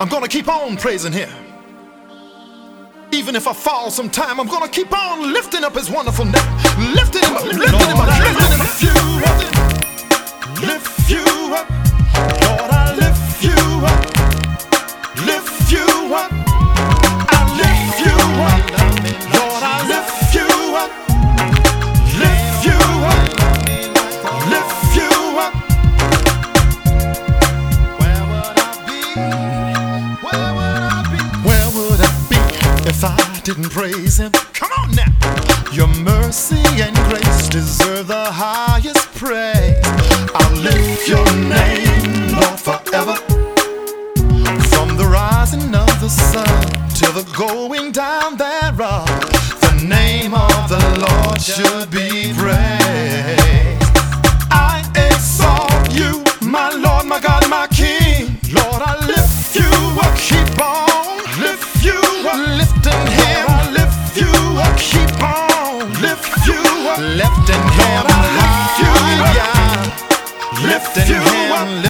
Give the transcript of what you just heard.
I'm gonna keep on praising Him. Even if I fall sometime, I'm gonna keep on lifting up His wonderful name. Lifting Him up, lifting Him up, lifting Him up. Lift you up, Lord, I lift you up, lift you up, I lift you up, Lord, I lift you up, lift you up, lift you up. Where would I be? Where would I be? Where would I be if I didn't praise Him? Come on now. Your mercy and grace deserve the highest praise. I'll lift your name, Lord, forever. From the rising of the sun to the going down thereof, the name of the Lord should be praised. I exalt you, my Lord, my God, my King. Lord, I lift you up, keep on, lift you up, lifting Him, I lift you up, keep on, lift you up, lifting Him high, lifting Him.